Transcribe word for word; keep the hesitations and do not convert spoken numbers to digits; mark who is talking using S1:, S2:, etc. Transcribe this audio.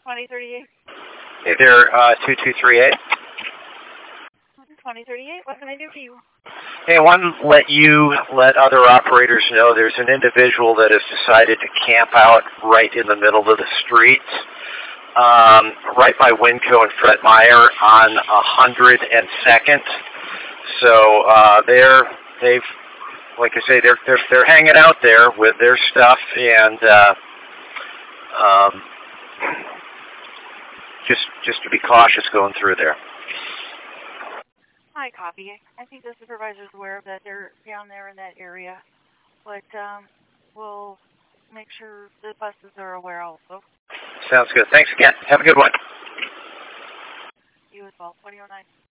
S1: twenty thirty-eight.
S2: Hey there, uh, two two three eight.
S1: twenty thirty-eight, what can I do for you?
S2: Hey, I want to let you, let other operators know there's an individual that has decided to camp out right in the middle of the street, um, right by Winco and Fred Meyer on one hundred and second. So uh, they're, they've, like I say, they're, they're, they're hanging out there with their stuff, and uh, um, just, just to be cautious going through there.
S1: I copy. I think the supervisor's aware that they're down there in that area, but um, we'll make sure the buses are aware also.
S2: Sounds good. Thanks again. Have a good one.
S1: You as well. twenty oh nine.